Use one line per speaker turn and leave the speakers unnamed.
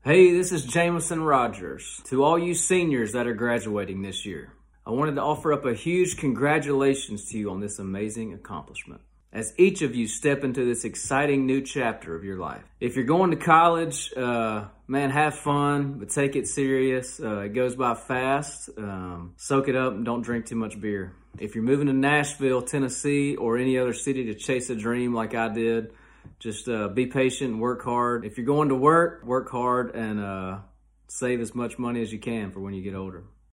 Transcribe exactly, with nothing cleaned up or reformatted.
Hey, this is Jameson Rogers. To all you seniors that are graduating this year, I wanted to offer up a huge congratulations to you on this amazing accomplishment, as each of you step into this exciting new chapter of your life. If you're going to college, uh, man, have fun, but take it serious. Uh, it goes by fast. Um, soak it up and don't drink too much beer. If you're moving to Nashville, Tennessee, or any other city to chase a dream like I did, just uh, be patient and work hard. If you're going to work, work hard and uh, save as much money as you can for when you get older.